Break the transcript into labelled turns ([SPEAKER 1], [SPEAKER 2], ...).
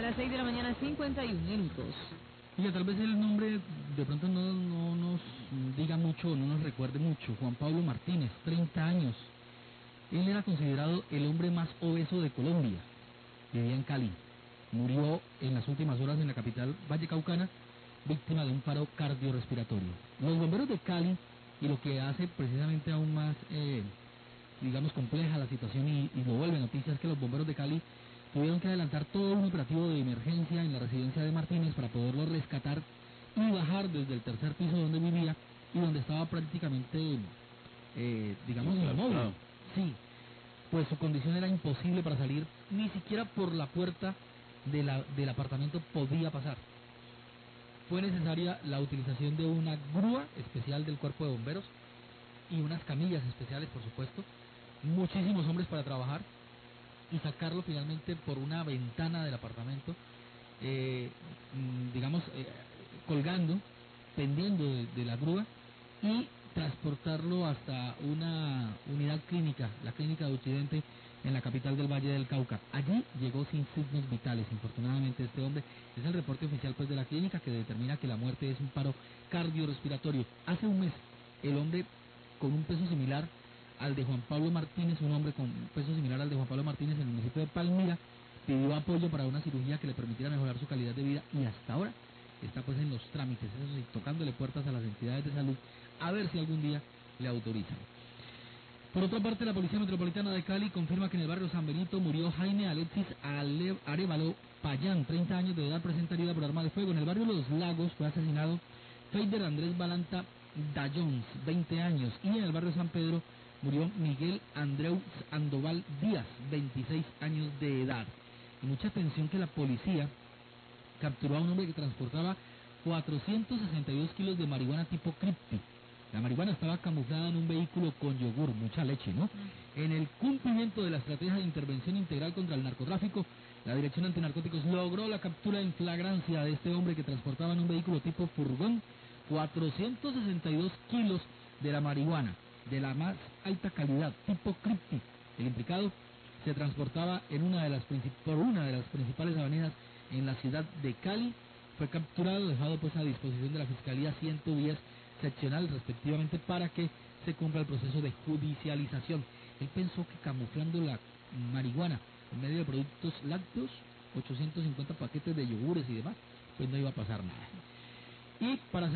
[SPEAKER 1] las 6 de la mañana, 51 minutos.
[SPEAKER 2] Oye, tal vez el nombre de pronto no nos diga mucho, no nos recuerde mucho. Juan Pablo Martínez, 30 años. Él era considerado el hombre más obeso de Colombia. Vivía en Cali. Murió en las últimas horas en la capital vallecaucana, víctima de un paro cardiorrespiratorio. Los bomberos de Cali, y lo que hace precisamente aún más, digamos, compleja la situación y lo vuelve noticia, es que los bomberos de Cali tuvieron que adelantar todo un operativo de emergencia en la residencia de Martínez para poderlo rescatar y bajar desde el tercer piso donde vivía y donde estaba prácticamente, digamos, inmóvil. Sí, pues su condición era imposible para salir, ni siquiera por la puerta del apartamento podía pasar. Fue necesaria la utilización de una grúa especial del cuerpo de bomberos y unas camillas especiales, por supuesto, muchísimos hombres para trabajar y sacarlo finalmente por una ventana del apartamento, digamos, colgando, pendiendo de la grúa, y transportarlo hasta una unidad clínica, la clínica de Occidente, en la capital del Valle del Cauca. Allí llegó sin signos vitales, infortunadamente, este hombre. Es el reporte oficial pues de la clínica que determina que la muerte es un paro cardiorrespiratorio. Hace un mes, el hombre con un peso similar al de Juan Pablo Martínez, un hombre con un peso similar al de Juan Pablo Martínez en el municipio de Palmira, pidió apoyo para una cirugía que le permitiera mejorar su calidad de vida y hasta ahora está pues en los trámites, eso sí, tocándole puertas a las entidades de salud a ver si algún día le autorizan. Por otra parte, la Policía Metropolitana de Cali confirma que en el barrio San Benito murió Jaime Alexis Arévalo Payán, 30 años de edad, presenta herida por arma de fuego. En el barrio Los Lagos fue asesinado Feider Andrés Balanta Dayons, 20 años, y en el barrio San Pedro murió Miguel Andreu Sandoval Díaz, 26 años de edad. Y mucha atención que la policía capturó a un hombre que transportaba 462 kilos de marihuana tipo Crypti. La marihuana estaba camuflada en un vehículo con yogur, mucha leche, ¿no? En el cumplimiento de la estrategia de intervención integral contra el narcotráfico, la Dirección Antinarcóticos logró la captura en flagrancia de este hombre que transportaba en un vehículo tipo furgón 462 kilos de la marihuana, de la más alta calidad, tipo Crypti. El implicado se transportaba en por una de las principales avenidas en la ciudad de Cali. Fue capturado, dejado pues a disposición de la Fiscalía 110 seccional respectivamente para que se cumpla el proceso de judicialización. Él pensó que camuflando la marihuana en medio de productos lácteos, 850 paquetes de yogures y demás, pues no iba a pasar nada. Y para